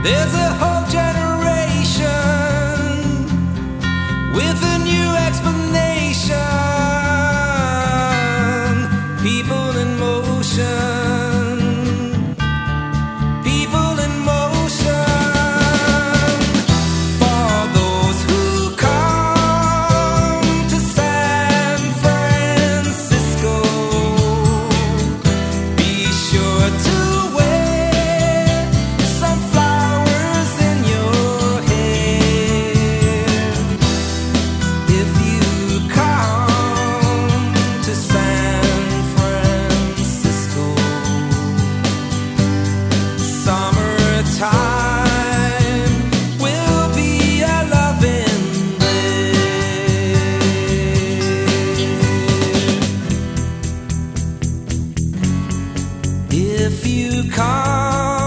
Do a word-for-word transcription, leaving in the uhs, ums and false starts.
There's a whole generation with a new explanation. People in motion, people in motion. For those who come to San Francisco, be sure to wear some flowers in your hair. If you come to San Francisco, summertime will be a loving there. If you come